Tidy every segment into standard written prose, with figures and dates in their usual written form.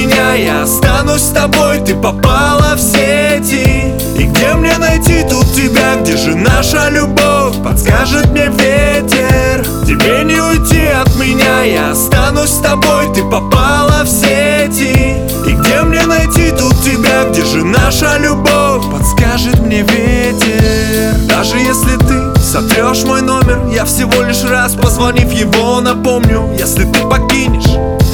меня, я останусь с тобой. Ты попала в сети, и где мне найти тут тебя? Где же наша любовь? Подскажет мне ветер. Тебе не уйти от меня, я останусь с тобой. Ты попала в сети, и где мне найти тут тебя? Где же наша любовь? Подскажет мне ветер. Даже если ты сотрешь мой номер, я всего лишь раз, позвонив его, напомню. Если ты покинешь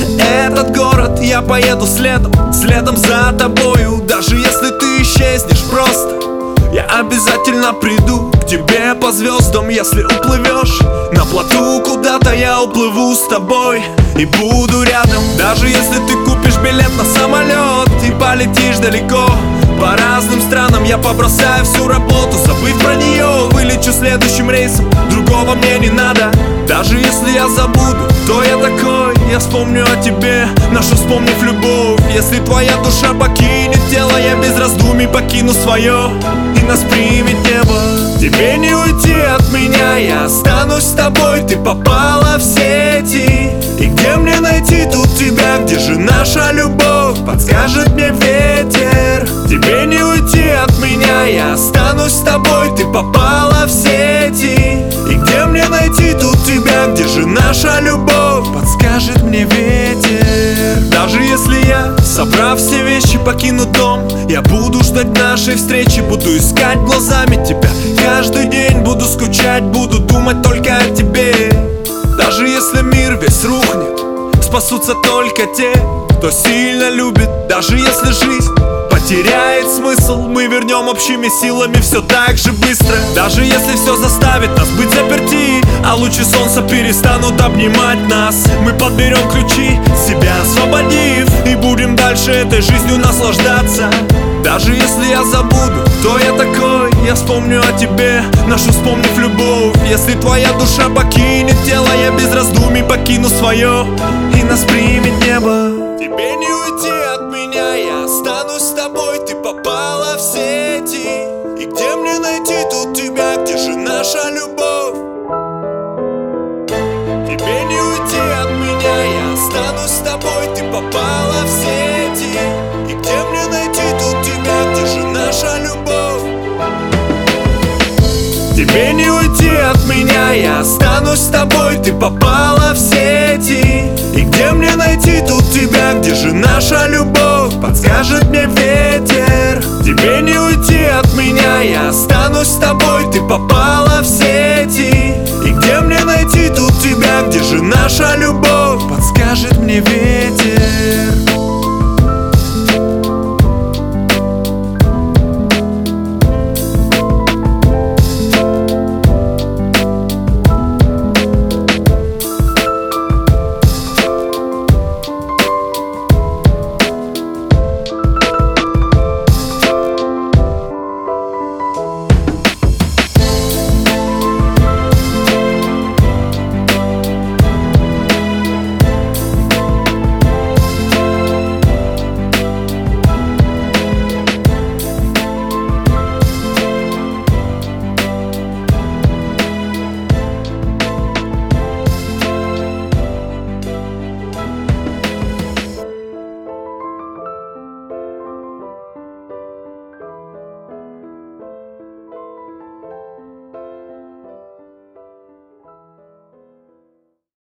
этот город, я поеду следом за тобою. Даже если ты исчезнешь просто, я обязательно приду к тебе по звездам. Если уплывешь на плоту куда-то, я уплыву с тобой и буду рядом. Даже если ты купишь билет на самолет и полетишь далеко по разным странам, я побросаю всю работу, забыв про нее, вылечу следующим рейсом. Другого мне не надо. Даже если я забуду, кто я такой, я вспомню о тебе, нашу вспомнив любовь. Если твоя душа покинет тело, я без раздумий покину свое, и нас примет небо. Тебе не уйти от меня, я останусь с тобой. Ты попала в сети, и где мне найти тут тебя? Где же наша любовь? Подскажет мне ветер. Тебе не уйти от меня, я останусь с тобой. Ты попала в сети, и где мне найти тут тебя? Где же наша любовь? Подскажет мне ветер. Даже если я, собрав все вещи, покину дом, я буду ждать нашей встречи, буду искать глазами тебя. Каждый день буду скучать, буду думать только о тебе. Даже если мир весь рухнет, спасутся только те, кто сильно любит. Даже если жизнь потеряет смысл, мы вернем общими силами все так же быстро. Даже если все заставит нас быть заперти, а лучи солнца перестанут обнимать нас, мы подберем ключи, себя освободив, и будем дальше этой жизнью наслаждаться. Даже если я забуду, кто я такой, я вспомню о тебе, нашу вспомнив любовь. Если твоя душа покинет тело, я без раздумий покину свое, и нас примет небо. Тебе не уйти от меня, я останусь с тобой. Ты попала в сети, и где мне найти тут тебя? Где же наша любовь? Тебе не уйти от меня, я останусь с тобой. Ты попала в сети, и где мне найти тут тебя? Где же наша любовь? Тебе не уйти от меня, я останусь с тобой. Ты попала в сети, и где мне найти тут тебя? Где же наша любовь? Подскажет мне ветер. Тебе не уйти от меня, я останусь с тобой. Ты попала в сети, и где мне найти тут тебя? Где же наша любовь?